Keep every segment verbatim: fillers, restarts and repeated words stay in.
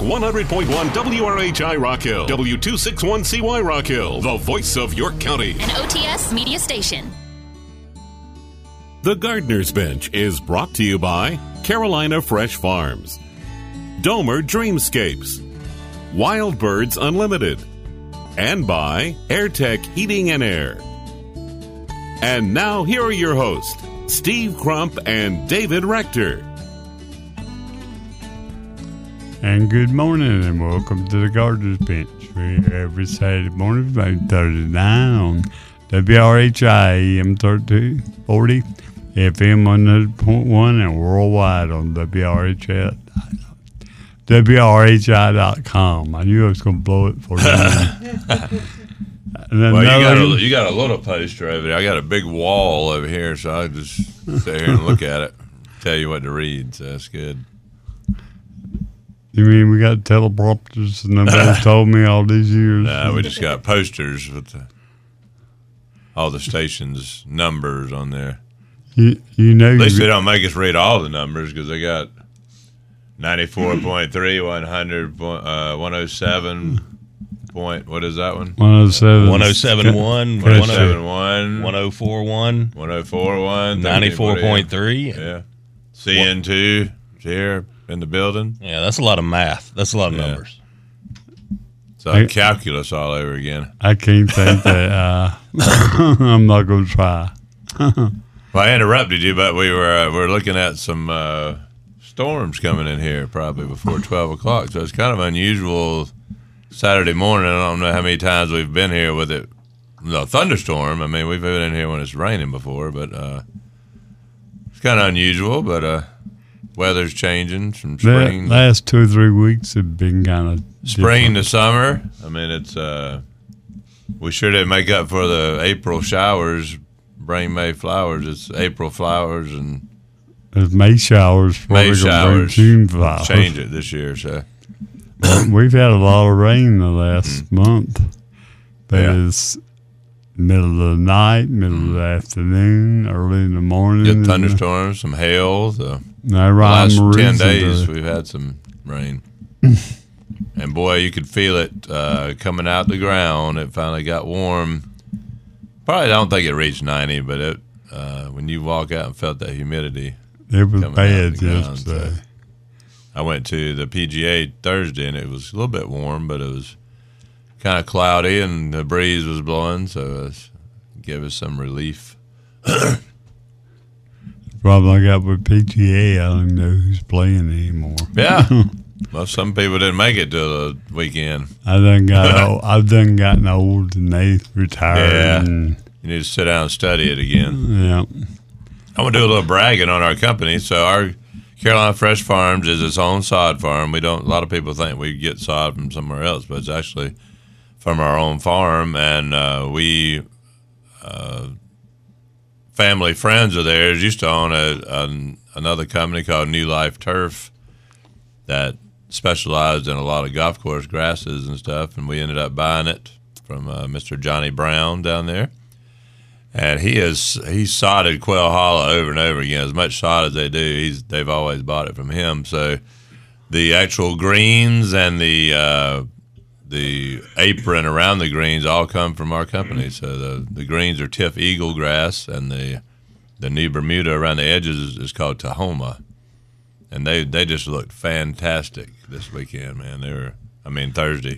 one hundred point one W R H I Rock Hill, W two sixty-one C Y Rock Hill, the voice of York County. An O T S media station. The Gardener's Bench is brought to you by Carolina Fresh Farms, Domer Dreamscapes, Wild Birds Unlimited, and by AirTech Heating and Air. And now here are your hosts, Steve Crump and David Rector. And good morning and welcome to the Gardener's Bench. We're here every Saturday morning from eight thirty to nine on W R H I A M thirteen forty, F M one hundred point one, and worldwide on W R H I W R H I dot com. I knew I was going to blow it for you. Well, you got, a, you got a little poster over there. I got a big wall over here, so I just sit here and look at it, tell you what to read, so that's good. You mean we got teleprompters and nobody's told me all these years? No, we just got posters with the, all the stations' numbers on there. You, you know, At least you, they don't make us read all the numbers because they got ninety-four point three, one hundred, uh, one oh seven point, what is that one? one oh seven. one oh seven point one, one oh seven point one, one oh four point one, one oh four point one, ninety-four point three. Yeah. C N two is here in the building. Yeah, that's a lot of math. That's a lot of Yeah. numbers. So I, calculus all over again. I can't think that. Uh, I'm not going to try. Well, I interrupted you, but we were uh, we're looking at some uh, storms coming in here probably before twelve o'clock. So it's kind of unusual Saturday morning. I don't know how many times we've been here with it. The thunderstorm. I mean, we've been in here when it's raining before, but uh, it's kind of unusual. But uh, weather's changing from spring. The last two or three weeks have been kind of spring to summer. I mean, it's uh, we sure didn't make up for the April showers. Bring May flowers. It's April flowers and it's May showers. May showers. June flowers. Change it this year, so. We've had a lot of rain the last Mm-hmm. month, but Yeah. it's middle of the night, middle of the afternoon, early in the morning. Get thunderstorms, some hail. So No the rhyme last or ten reason days, to- we've had some rain. And boy, you could feel it uh, coming out the ground. It finally got warm. Probably don't think it reached ninety, but it uh, when you walk out and felt that humidity. It was coming out bad the ground, yesterday. so. I went to the P G A Thursday, and it was a little bit warm, but it was kind of cloudy, and the breeze was blowing, so it was, gave us some relief. Problem I got with P G A, I don't know who's playing anymore. Yeah. Well, some people didn't make it to the weekend. I done got old, I've done gotten old and they retired. Yeah. And, You need to sit down and study it again. yeah. I'm going to do a little bragging on our company. So our Carolina Fresh Farms is its own sod farm. We don't. A lot of people think we get sod from somewhere else, but it's actually from our own farm. And uh, we, uh, family friends of theirs, used to own a, a another company called New Life Turf that specialized in a lot of golf course grasses and stuff. And we ended up buying it from uh, Mister Johnny Brown down there. And he is he's sodded Quail Hollow over and over again. As much sod as they do, he's they've always bought it from him. So the actual greens and the uh, the apron around the greens all come from our company. So the, the greens are Tiff Eagle grass, and the the new Bermuda around the edges is, is called Tahoma. And they, they just looked fantastic this weekend, man. They were, I mean, Thursday.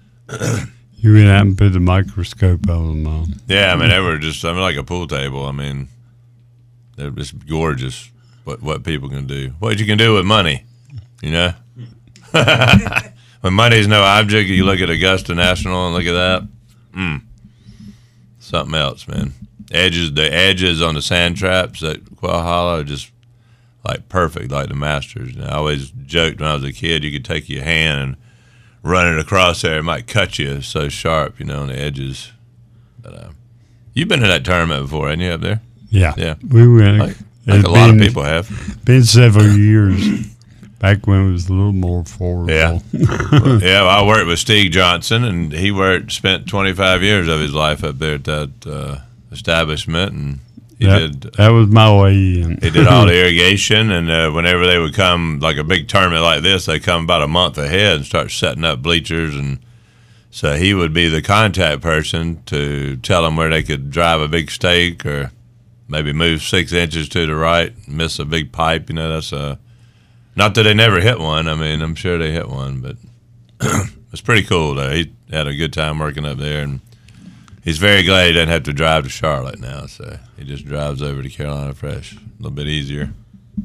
You went out and put the microscope on them. Um, Yeah, I mean, they were just, I mean, like a pool table. I mean, they're just gorgeous what, what people can do. What you can do with money, you know? When money's no object, you look at Augusta National and look at that. Mm. Something else, man. Edges, the edges on the sand traps at Quail Hollow are just like perfect, like the Masters. And I always joked when I was a kid, you could take your hand and run it across there. It might cut you. It's so sharp, you know, on the edges. But uh, you've been to that tournament before, haven't you, up there? yeah. Yeah. We went. Like, like it's a lot of been- people have. Been several years. Back when it was a little more affordable. Yeah. Yeah, well, I worked with Steve Johnson, and he worked, spent twenty-five years of his life up there at that uh, establishment, and He that, did. That was my way in. He did all the irrigation, and uh, whenever they would come, like a big tournament like this, they come about a month ahead and start setting up bleachers, and so he would be the contact person to tell them where they could drive a big stake or maybe move six inches to the right, miss a big pipe. You know, that's a not that they never hit one. I mean, I'm sure they hit one, but it's pretty cool though. He had a good time working up there, and he's very glad he doesn't have to drive to Charlotte now, so he just drives over to Carolina Fresh. A little bit easier.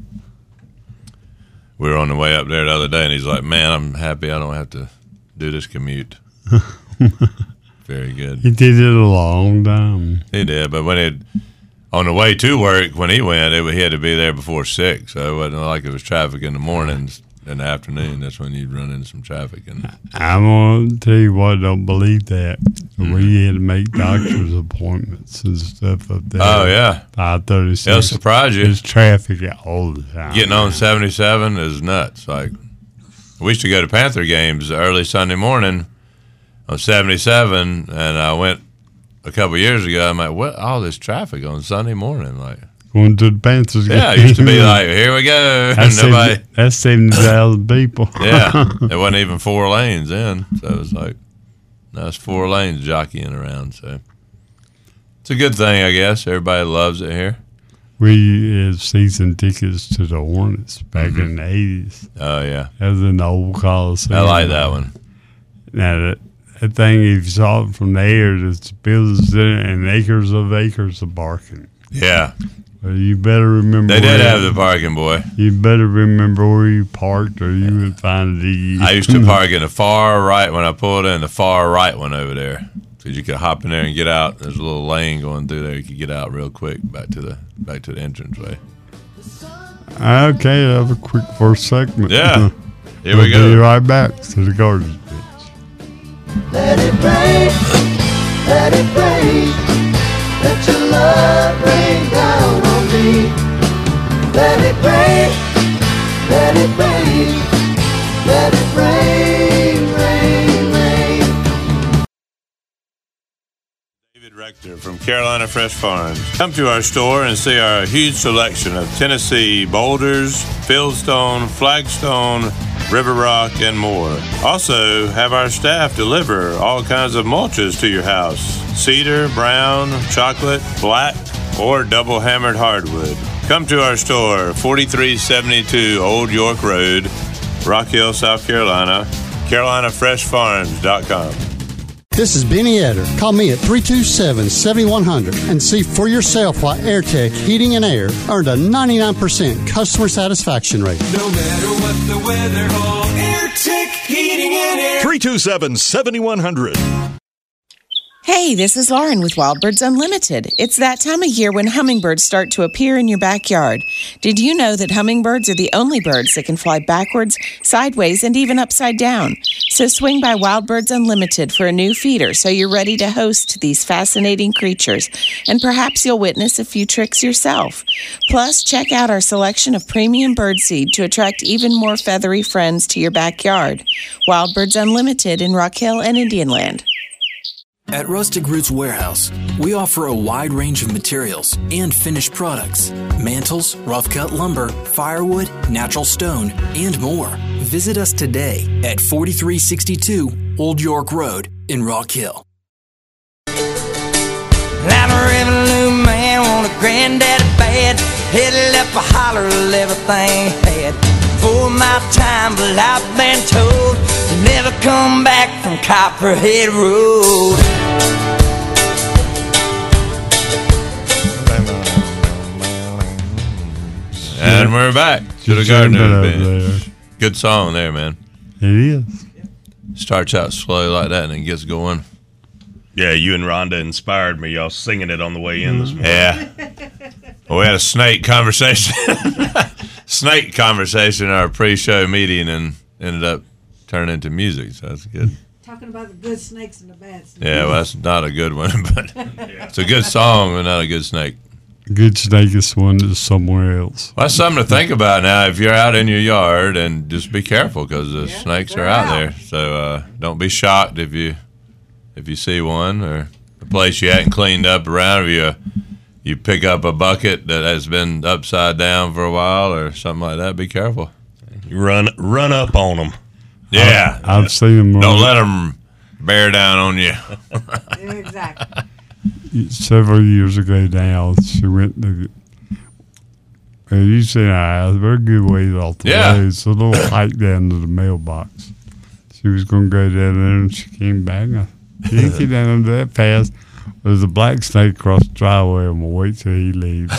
We were on the way up there the other day, and he's like, man, I'm happy I don't have to do this commute. Very good. He did it a long time. He did, but when it on the way to work, when he went, it, he had to be there before six, so it wasn't like it was traffic in the mornings. In the afternoon, that's when you'd run into some traffic. And I'm going to tell you what, I don't believe that. Mm-hmm. We had to make doctor's appointments and stuff up there. Oh, yeah. five thirty-six. It'll surprise you. There's traffic all the time. Getting on seventy-seven is nuts. Like, we used to go to Panther games early Sunday morning on seventy-seven, and I went a couple of years ago. I'm like, what? All this traffic on Sunday morning? Like, going to the Panthers game. Yeah, it used to be like, here we go. That's Nobody. seventy, that's seventy thousand people. Yeah, it wasn't even four lanes then, so it was like, now it's four lanes jockeying around. So it's a good thing, I guess. Everybody loves it here. We had season tickets to the Hornets back Mm-hmm. in the eighties. Oh yeah, that was in the old Coliseum. I like that one. Now that, that thing, if you saw it from the air, it's buildings in it and acres of acres of parking. Yeah. Well, you better remember. They did where, have the parking, boy. You better remember where you parked, or you would find it. I used to park in the far right when I pulled in, the far right one over there, because you could hop in there and get out. There's a little lane going through there. You could get out real quick back to the back to the entranceway. Okay, have a quick first segment. Yeah, here we'll we go. Be right back to the Gardeners Bench. Let it rain, let it rain. Let your love rain down on me. Let it rain, let it rain, let it rain, rain, rain. David Rector from Carolina Fresh Farms. Come to our store and see our huge selection of Tennessee boulders, fieldstone, flagstone, river rock, and more. Also, have our staff deliver all kinds of mulches to your house. Cedar, brown, chocolate, black, or double hammered hardwood. Come to our store, forty-three seventy-two Old York Road, Rock Hill, South Carolina, carolina fresh farms dot com. This is Benny Etter. Call me at three two seven, seven one zero zero and see for yourself why AirTech Heating and Air earned a ninety-nine percent customer satisfaction rate. No matter what the weather holds, AirTech Heating and Air. three two seven, seven one zero zero. Hey, this is Lauren with Wild Birds Unlimited. It's that time of year when hummingbirds start to appear in your backyard. Did you know that hummingbirds are the only birds that can fly backwards, sideways, and even upside down? So swing by Wild Birds Unlimited for a new feeder so you're ready to host these fascinating creatures, and perhaps you'll witness a few tricks yourself. Plus, check out our selection of premium birdseed to attract even more feathery friends to your backyard. Wild Birds Unlimited in Rock Hill and Indian Land. At Rustic Roots Warehouse, we offer a wide range of materials and finished products, mantles, rough-cut lumber, firewood, natural stone, and more. Visit us today at forty-three sixty-two Old York Road in Rock Hill. I'm a revenue man, want a granddaddy bad, headed up a holler of everything had. For my time, but I've been told to never come back from Copperhead Road. And we're back to the Gardener's Bench. Good song there, man. It is. Starts out slow like that and it gets going. Yeah, you and Rhonda inspired me. Y'all singing it on the way in this morning. Yeah. Well, we had a snake conversation. snake conversation in our pre-show meeting and ended up turning into music, so that's good. Talking about the good snakes and the bad snakes. Yeah, well, that's not a good one, but it's a good song, but not a good snake. Good snake is one that's somewhere else. Well, that's something to think about now. If you're out in your yard, and just be careful because the yeah, snakes are out, out there. So uh, don't be shocked if you if you see one or the place you hadn't cleaned up around. If you you pick up a bucket that has been upside down for a while or something like that, be careful. You run run up on them. Yeah. I've, I've seen them. Don't let them bear down on you. Exactly. Several years ago now, she went to. Well, you said I was a very good ways off the Yeah. road. It's a little hike down to the mailbox. She was going to go down there, and she came back. I, she didn't get down there that fast. There's a black snake across the driveway. I'm going to wait till he leaves.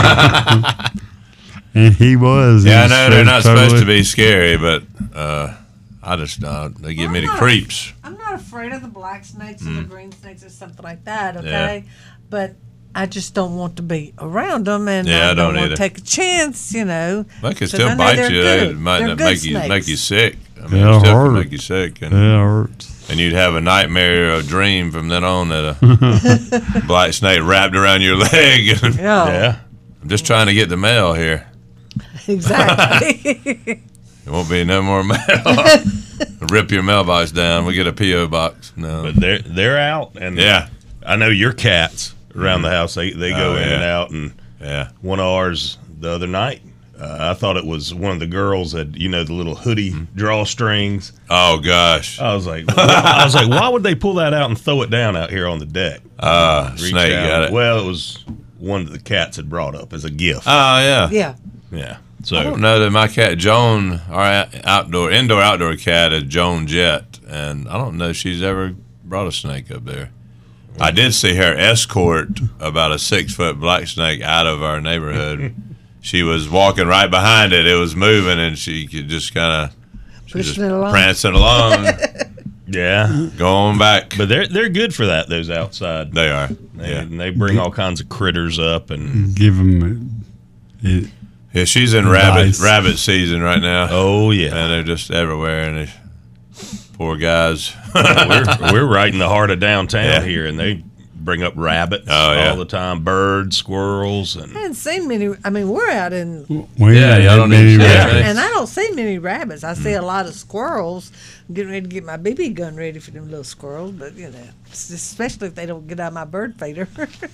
And he was. Yeah, I He know was they're not totally, supposed to be scary, but uh, I just uh, they give me the I'm not- creeps. I'm not afraid of the black snakes or the Mm. green snakes or something like that, okay? But I just don't want to be around them, and Yeah, I I don't don't want either. to take a chance, you know. They can 'cause still I know bite they're you. They good. might They're not good make you snakes. make you sick. I mean, They'll it still hurt. can make you sick. And, That hurts. and you'd have a nightmare or a dream from then on that a black snake wrapped around your leg. Yeah. Yeah. I'm just trying to get the mail here. Exactly. There won't be no more mail. Rip your mailbox down. We get a P O box. No. But they're they're out, and Yeah. I know your cats around the house. They they go Oh, in yeah. and out, and Yeah. one of ours the other night. Uh, I thought it was one of the girls that you know the little hoodie Mm-hmm. drawstrings. Oh gosh. I was like, I was like, why would they pull that out and throw it down out here on the deck? Uh, Reached snake out. got it. Well, it was one that the cats had brought up as a gift. Oh yeah. Yeah. yeah. I So don't know that my cat Joan, our outdoor indoor outdoor cat is Joan Jett, and I don't know if she's ever brought a snake up there. I did see her escort about a six foot black snake out of our neighborhood. She was walking right behind it. It was moving, and she could just kind of Pushing it along. prancing along, yeah, going back. but they're they're good for that. Those outside, They are. they, Yeah. and they bring all kinds of critters up, and Give them it. Yeah, she's in Nice. rabbit rabbit season right now. oh yeah, And they're just everywhere, and they, poor guys. we're we're right in the heart of downtown Yeah. here, and they bring up rabbits Oh, yeah. all the time, birds, squirrels, I and haven't seen many. I mean, we're out in, We Yeah, ain't y'all had don't many even see rabbits. that. and I don't see many rabbits. I see a lot of squirrels. I'm getting ready to get my B B gun ready for them little squirrels, but you know, s- especially if they don't get out my bird feeder.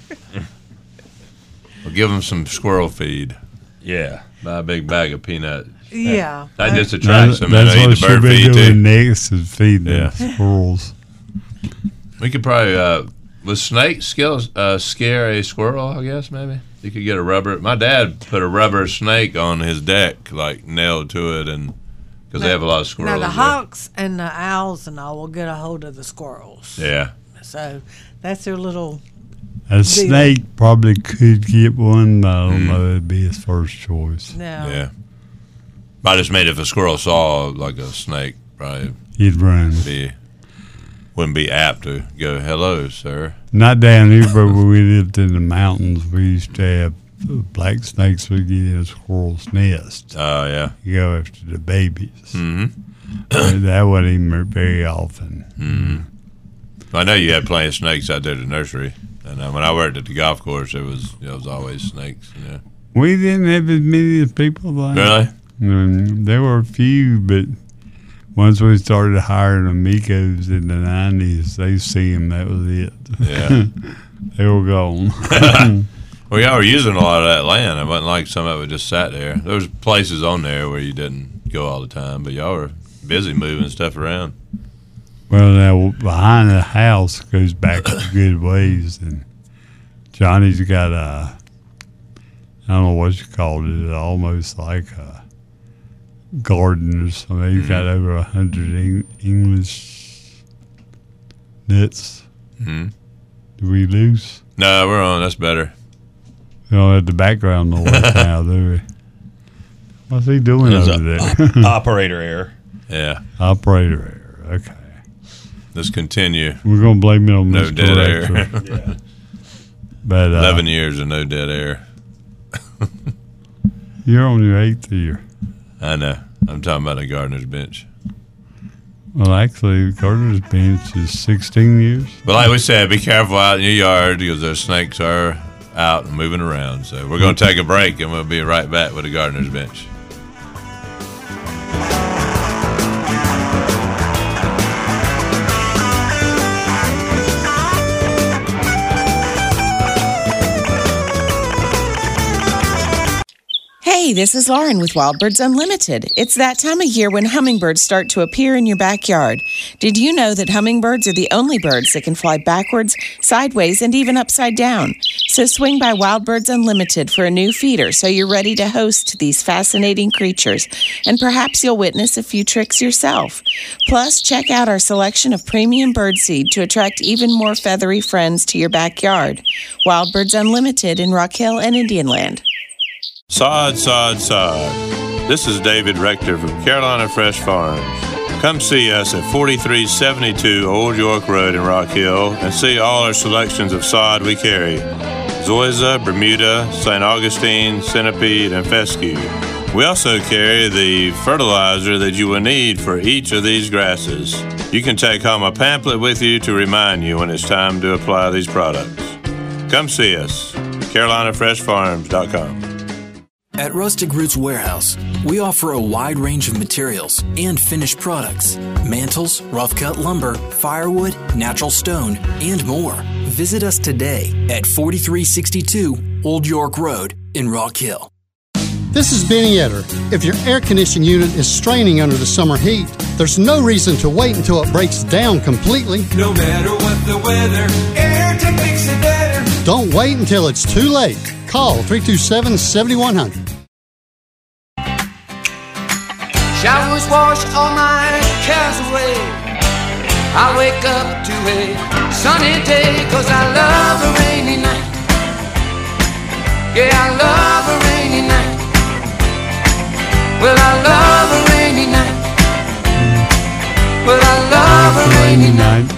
We'll give them some squirrel feed. yeah. Buy a big bag of peanuts. yeah. That I- just attracts them. That's They eat what the bird should be feed doing too. next is feeding Yeah. them squirrels. We could probably, uh, with snakes, scare, uh, scare a squirrel, I guess, maybe. You could get a rubber. My dad put a rubber snake on his deck, like nailed to it, and because they have a lot of Now squirrels. the there. hawks and the owls and all will get a hold of the squirrels. Yeah. So that's their little. A snake probably could get one, but I don't Mm. know it'd be his first choice. No. Yeah. I just made if a squirrel saw like a snake, probably He'd run. be wouldn't be apt to go, "Hello, sir." Not down here, but when we lived in the mountains, we used to have black snakes would get in a squirrel's nest. Oh yeah. You go after the babies. Mm-hmm. That wasn't even very often. Mm-hmm. I know you had plenty of snakes out there at the nursery, and uh, when I worked at the golf course, there was there was always snakes. You know. We didn't have as many as people like. Really? Um, there were a few, but once we started hiring amigos in the nineties, they see them. That was it. Yeah. They were gone. Well, y'all were using a lot of that land. It wasn't like some of it just sat there. There was places on there where you didn't go all the time, but y'all were busy moving stuff around. Well, now behind the house goes back a good ways, and Johnny's got a, I don't know what you call it, almost like a garden or something. He's got over a hundred Eng- English nuts. Mm-hmm. Do we lose? No, we're on. That's better. You don't have the background noise now, do we? What's he doing There's over a there? op- operator error. Yeah. Operator error. Okay. Let's continue. We're gonna blame it on No Mister dead air. Director. Yeah. But uh, Eleven years of no dead air. you're on your eighth year. I know. I'm talking about a gardener's bench. Well, actually, Carter's bench is sixteen years. But like we said, be careful out in your yard because those snakes are out and moving around. So we're going to take a break and we'll be right back with the gardener's bench. Hey, this is Lauren with Wild Birds Unlimited. It's that time of year when hummingbirds start to appear in your backyard. Did you know that hummingbirds are the only birds that can fly backwards, sideways, and even upside down? So swing by Wild Birds Unlimited for a new feeder so you're ready to host these fascinating creatures. And perhaps you'll witness a few tricks yourself. Plus, check out our selection of premium birdseed to attract even more feathery friends to your backyard. Wild Birds Unlimited in Rock Hill and Indian Land. Sod, sod, sod. This is David Rector from Carolina Fresh Farms. Come see us at forty-three seventy-two Old York Road in Rock Hill and see all our selections of sod we carry. Zoysia, Bermuda, Saint Augustine, Centipede, and Fescue. We also carry the fertilizer that you will need for each of these grasses. You can take home a pamphlet with you to remind you when it's time to apply these products. Come see us, carolina fresh farms dot com. At Rustic Roots Warehouse, we offer a wide range of materials and finished products. Mantles, rough-cut lumber, firewood, natural stone, and more. Visit us today at forty-three sixty-two Old York Road in Rock Hill. This is Benny Etter. If your air conditioning unit is straining under the summer heat, there's no reason to wait until it breaks down completely. No matter what the weather, AirTech makes it better. Don't wait until it's too late. Call three two seven, seven one zero zero. Showers wash all my cares away. I wake up to a sunny day, 'cause I love a rainy night. Yeah, I love a rainy night. Well, I love a rainy night. Well, I love a rainy night.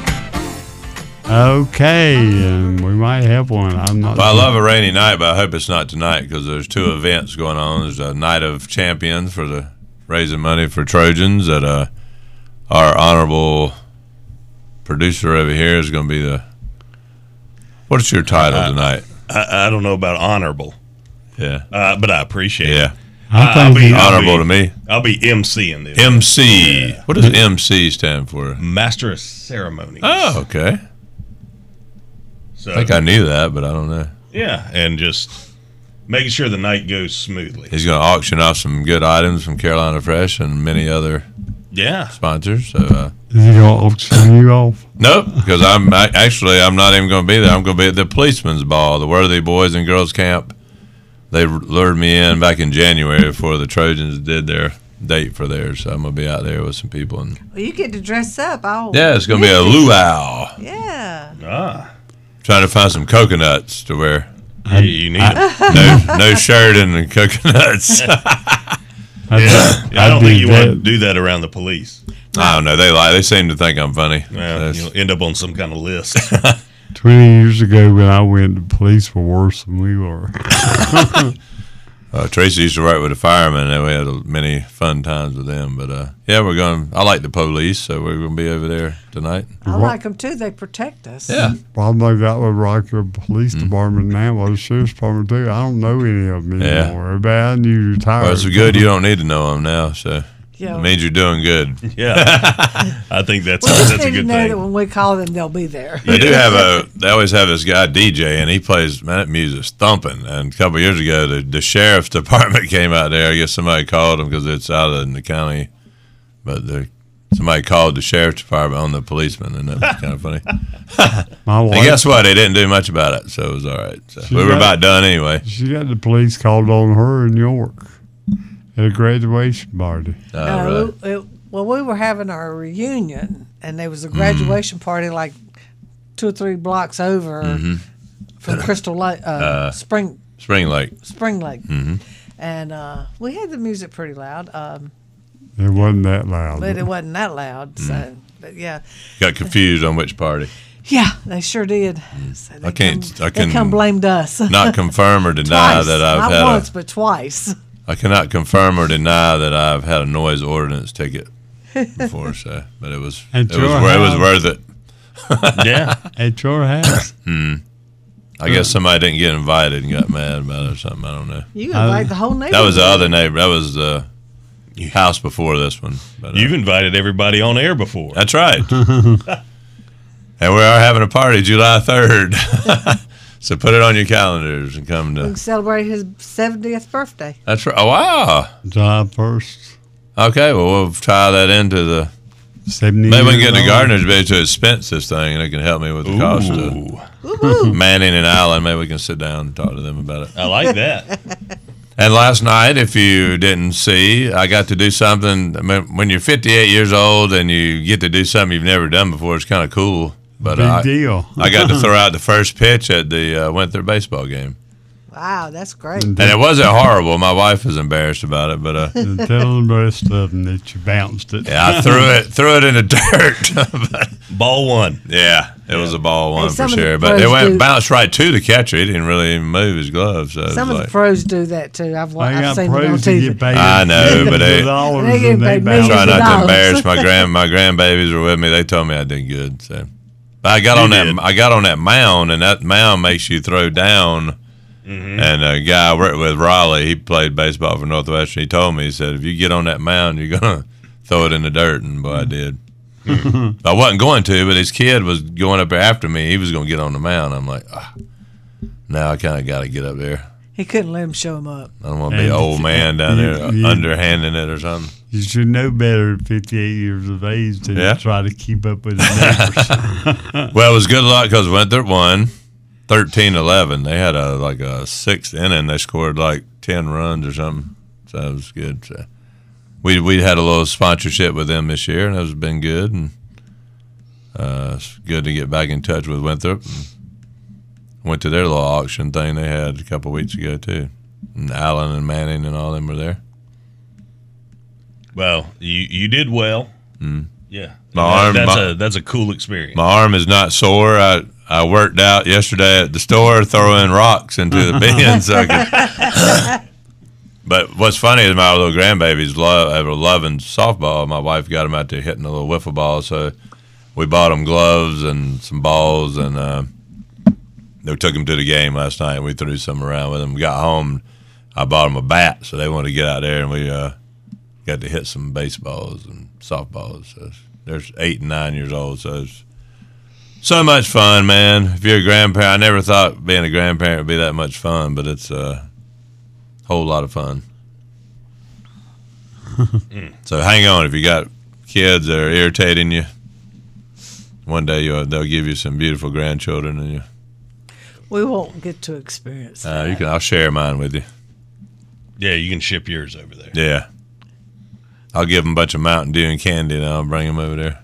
Okay, and we might have one. I'm not. Well, I sure. love a rainy night, but I hope it's not tonight because there's two events going on. There's a Night of Champions for the raising money for Trojans that uh, our honorable producer over here is going to be the. What's your title I, tonight? I, I don't know about honorable. Yeah, uh, but I appreciate it. Yeah, I I'll be honorable I'll be, to me. I'll be emceeing this. M C. Yeah. What does M C stand for? Master of Ceremonies. Oh, okay. So, I think I knew that, but I don't know. Yeah, and just making sure the night goes smoothly. He's going to auction off some good items from Carolina Fresh and many other yeah sponsors. So, uh, is he going to auction you off? Nope, because I'm I, actually I'm not even going to be there. I'm going to be at the policeman's ball, the Worthy Boys and Girls Camp. They lured me in back in January before the Trojans did their date for theirs. So I'm going to be out there with some people. And Well, you get to dress up. I'll yeah, it's going to be a luau. Yeah. Ah. Trying to find some coconuts to wear. Yeah, you need I, no, no shirt and the coconuts. yeah, I don't think you want to do that around the police. I don't know. They like. They seem to think I'm funny. Well, you'll end up on some kind of list. Twenty years ago, when I went, the police were worse than we were. Uh, Tracy used to work with the firemen, and we had many fun times with them. But uh, yeah, we're going. I like the police, so we're going to be over there tonight. I like them too. They protect us. Yeah. Problem like that with Rocker Police Department now, well, the Sheriff's Department too. I don't know any of them Yeah. anymore. Everybody I knew retired. Well, it's good. You don't need to know them now, so Yeah. it means you're doing good. Yeah, I think that's We just that's a need to good know thing. that when we call them, they'll be there. They do have a. They always have this guy D J, and he plays. Man, that music's thumping. And a couple of years ago, the, the sheriff's department came out there. I guess somebody called them because it's out in the county, but the, somebody called the sheriff's department on the policeman, and that was kind of funny. My wife, And guess what? They didn't do much about it, so it was all right. So She we were got- about done anyway. she got the police called on her in York at a graduation party. Oh, No, really? it- well, we were having our reunion, and there was a graduation Mm. party like two or three blocks over Mm-hmm. from Crystal Lake, uh, Uh, Spring Spring Lake. Spring Lake, Mm-hmm. and uh, we had the music pretty loud, um, It wasn't that loud. but it wasn't that loud. Mm. So, but yeah, Got confused on which party. yeah, they sure did. So they I can't. Come, I can they come blamed us. not confirm or deny Twice. that I've Not had once, a. but twice. I cannot confirm or deny that I've had a noise ordinance ticket before. So, but it was. At It was. your It was house. worth it. Yeah, At your house. Hmm. I guess somebody didn't get invited and got mad about it or something. I don't know. You invite the whole neighborhood. That was the other neighbor. That was the house before this one. But, uh, you've invited everybody on air before. That's right. And we are having a party July third. So put it on your calendars and come We to. can celebrate his seventieth birthday. That's right. Oh, wow. July first. Okay, well, we'll tie that into the. seventy Maybe we can get years the old. gardeners maybe to expense this thing, and they can help me with the cost of Manning and Allen. Maybe we can sit down and talk to them about it. I like that. And last night, if you didn't see, I got to do something. I mean, when you're fifty-eight years old and you get to do something you've never done before, it's kind of cool. But Big I, deal. I got to throw out the first pitch at the uh, Winthrop baseball game. Wow, that's great. And it wasn't horrible. My wife was embarrassed about it, but uh, And tell the rest of them that you bounced it. yeah, I threw it threw it in the dirt. Ball one. Yeah, it was a ball one Hey, for some of the sure. But it pros went do- bounced right to the catcher. He didn't really even move his gloves. So it Some was of like, the pros do that too. I've, wa- I I've got seen them on pros to T V. get paid. I know, but they- dollars They get and they paid bounce. millions try of not to dollars. embarrass my grand my grandbabies were with me. They told me I did good. So but I got You on did. that I got on that mound, and that mound makes you throw down. Mm-hmm. And a guy I worked with, Raleigh, he played baseball for Northwestern. He told me, he said, if you get on that mound, you're gonna throw it in the dirt, and boy, I did. I wasn't going to, but his kid was going up there after me. He was going to get on the mound. I'm like, ah, now I kind of got to get up there. He couldn't let him show him up. I don't want to be And an old man down you- there you- underhanding it or something. You should know better at fifty-eight years of age than Yeah. to try to keep up with the neighbors. Well, it was good luck because Winthrop won thirteen eleven. They had a like a sixth inning. They scored like ten runs or something. So it was good. So we we had a little sponsorship with them this year, and it's been good. And uh, it's good to get back in touch with Winthrop. And went to their little auction thing they had a couple weeks ago too. And Allen and Manning and all them were there. Well, you you did well. Mm. Yeah, My That- arm- that's my- a that's a cool experience. My arm is not sore. I, I worked out yesterday at the store throwing rocks into the bins. So I could, but what's funny is my little grandbabies love are loving softball. My wife got them out there hitting a little wiffle ball, so we bought them gloves and some balls, and uh, they took them to the game last night. And we threw some around with them. We got home, I bought them a bat, so they wanted to get out there, and we uh, got to hit some baseballs and softballs. So they're eight and nine years old, so it's so much fun, man. If you're a grandparent, I never thought being a grandparent would be that much fun, but it's a whole lot of fun. So hang on. If you got kids that are irritating you, one day you'll, they'll give you some beautiful grandchildren, and you, We won't get to experience uh, you can. I'll share mine with you. Yeah, you can ship yours over there. Yeah. I'll give them a bunch of Mountain Dew and candy, and I'll bring them over there.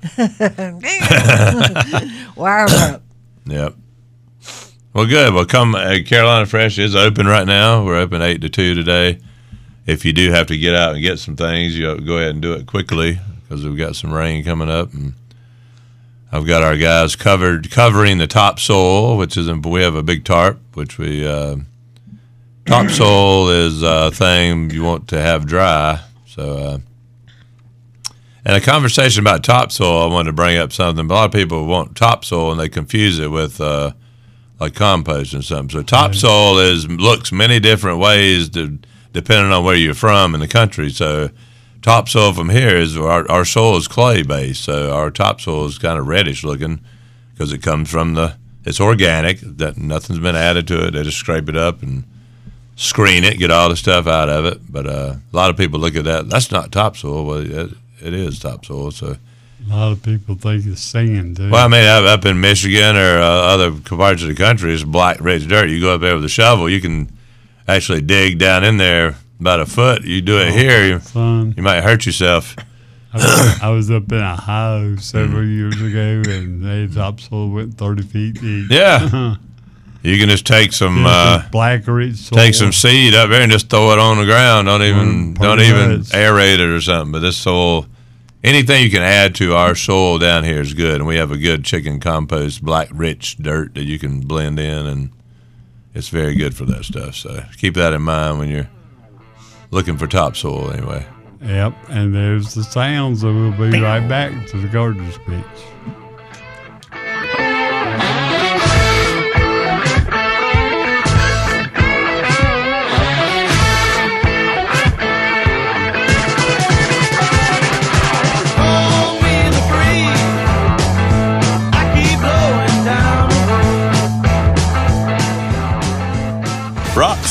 Wire 'em up. Yep. Well, good. Well, come. Uh, Carolina Fresh is open right now. We're open eight to two today. If you do have to get out and get some things, you go ahead and do it quickly because we've got some rain coming up, and I've got our guys covered covering the topsoil, which is we have a big tarp, which we uh, topsoil is a thing you want to have dry. So. Uh, And a conversation about topsoil, I wanted to bring up something. A lot of people want topsoil and they confuse it with uh, like compost and something. So topsoil is looks many different ways to, depending on where you're from in the country. So topsoil from here is our, our soil is clay based. So our topsoil is kind of reddish looking because it comes from the it's organic. That nothing's been added to it. They just scrape it up and screen it, get all the stuff out of it. But uh, a lot of people look at that. That's not topsoil. Well, it, it is topsoil. So. A lot of people think it's sand, too. Well, I mean, up, up in Michigan or uh, other parts of the country, it's black, rich dirt. You go up there with a shovel, you can actually dig down in there about a foot. You do it Oh, here, you, fun. you might hurt yourself. I was, I was up in Ohio several years ago, and they topsoil went thirty feet deep. Yeah. You can just take some uh, black rich soil. take some seed up there and just throw it on the ground. Don't even Pretty don't even much. aerate it or something. But this soil, anything you can add to our soil down here is good. And we have a good chicken compost, black rich dirt that you can blend in, and it's very good for that stuff. So keep that in mind when you're looking for topsoil. Anyway. Yep, and there's the sounds, and we'll be right back to the gardener's speech.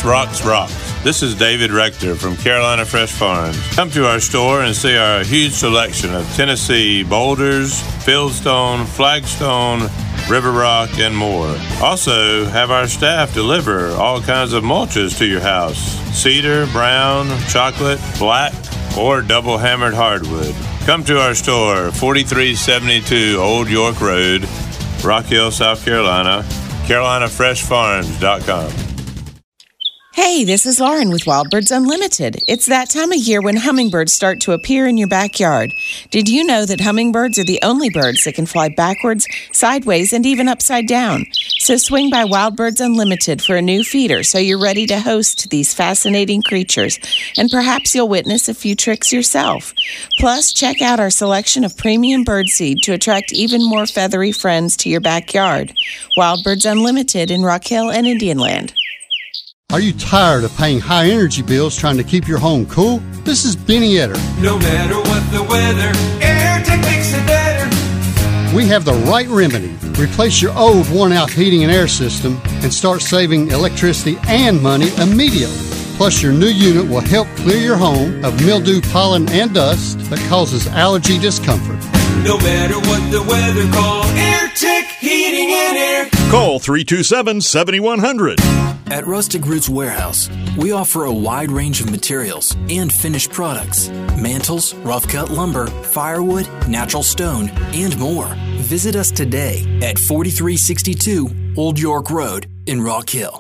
rocks, rocks. This is David Rector from Carolina Fresh Farms. Come to our store and see our huge selection of Tennessee boulders, fieldstone, flagstone, river rock, and more. Also, have our staff deliver all kinds of mulches to your house. Cedar, brown, chocolate, black, or double hammered hardwood. Come to our store, forty-three seventy-two Old York Road, Rock Hill, South Carolina, carolina fresh farms dot com. Hey, this is Lauren with Wild Birds Unlimited. It's that time of year when hummingbirds start to appear in your backyard. Did you know that hummingbirds are the only birds that can fly backwards, sideways, and even upside down? So swing by Wild Birds Unlimited for a new feeder so you're ready to host these fascinating creatures, and perhaps you'll witness a few tricks yourself. Plus, check out our selection of premium birdseed to attract even more feathery friends to your backyard. Wild Birds Unlimited in Rock Hill and Indian Land. Are you tired of paying high energy bills trying to keep your home cool? This is Benny Etter. No matter what the weather, AirTech makes it better. We have the right remedy. Replace your old worn-out heating and air system and start saving electricity and money immediately. Plus, your new unit will help clear your home of mildew, pollen, and dust that causes allergy discomfort. No matter what the weather, call AirTech Heating and Air. Call three two seven, seven one zero zero. At Rustic Roots Warehouse, we offer a wide range of materials and finished products. Mantles, rough-cut lumber, firewood, natural stone, and more. Visit us today at forty-three sixty-two Old York Road in Rock Hill.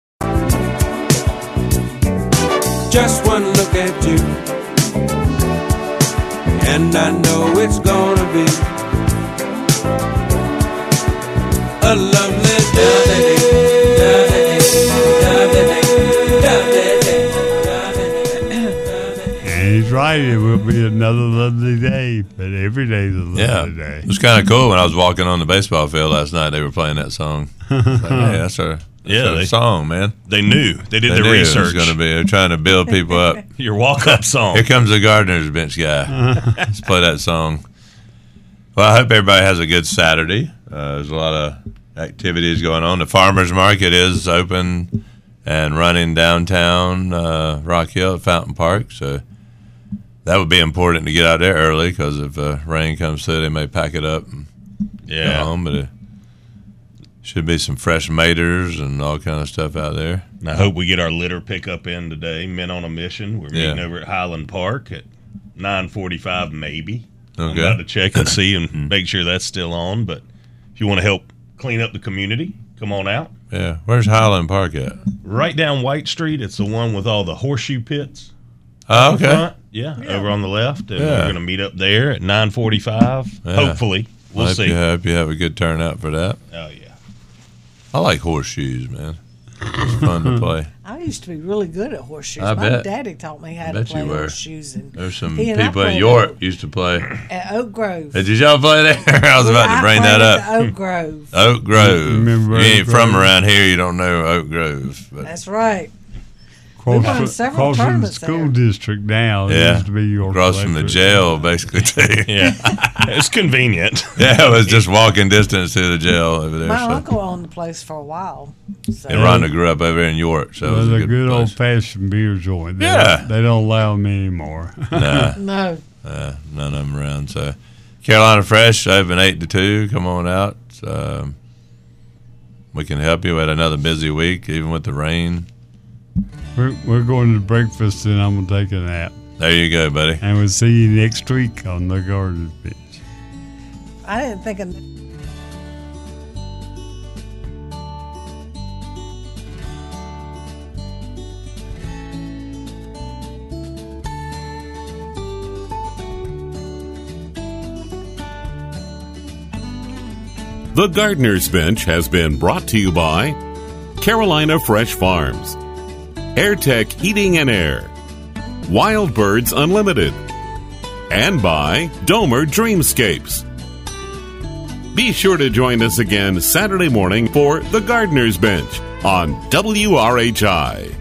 Just one look at you, and I know it's gonna be a lovely day. And he's right, it will be another lovely day, but every day's a lovely Yeah, day. it was kind of cool when I was walking on the baseball field last night. They were playing that song. Like, hey, that's our, that's Yeah, our they- song, man. They knew. They did They their knew research. It was going to be. They're trying to build people up. Your walk-up song. Here comes the Gardener's Bench guy. Let's play that song. Well, I hope everybody has a good Saturday. Uh, there's a lot of activities going on. The farmers market is open and running downtown uh, Rock Hill at Fountain Park, so that would be important to get out there early because if uh, rain comes through, they may pack it up and Yeah. go home. But it should be some fresh maters and all kind of stuff out there. And I hope we get our litter pickup in today. Men on a Mission. We're meeting Yeah. over at Highland Park at nine forty-five, maybe. I'm Okay. about to check and see and make sure that's still on. But if you want to help clean up the community, come on out. Yeah, where's Highland Park at? Right down White Street. It's the one with all the horseshoe pits. Oh, in okay. front. Yeah, over on the left. And Yeah. we're going to meet up there at nine forty-five. Yeah. Hopefully. We'll I hope see. You, hope you have a good turnout for that. Oh, yeah. I like horseshoes, man. It's fun to play. I used to be really good at horseshoes. I My bet. daddy taught me how I to bet play you were. horseshoes. And There's some he and I people in played York used to play. at Oak Grove. Hey, did y'all play there? I was about to I bring played that at up. the Oak Grove. Oak Grove. Remember you ain't Oak from Grove? around here, you don't know Oak Grove. But That's right. Across, won fr- several across from the tournaments school there. district now. It yeah, used to be York across from the Electric. jail, basically. Too. Yeah. It's convenient. Yeah, it was just walking distance to the jail over there. My So. uncle owned the place for a while. So. And Rhonda grew up over in York, so it Well, was a a good, good, place. old fashioned beer joint. They Yeah. don't- They don't allow them anymore. Nah. No. Uh, none of them around. So, Carolina Fresh, open eight to two. Come on out. Um, we can help you. We had another busy week, even with the rain. we're, we're going to breakfast and I'm going to take a nap. There you go, buddy. And we'll see you next week on the Garden Bench. I didn't think of. The Gardener's Bench has been brought to you by Carolina Fresh Farms, AirTech Heating and Air, Wild Birds Unlimited, and by Domer Dreamscapes. Be sure to join us again Saturday morning for The Gardener's Bench on W R H I.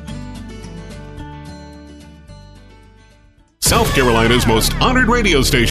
South Carolina's most honored radio station.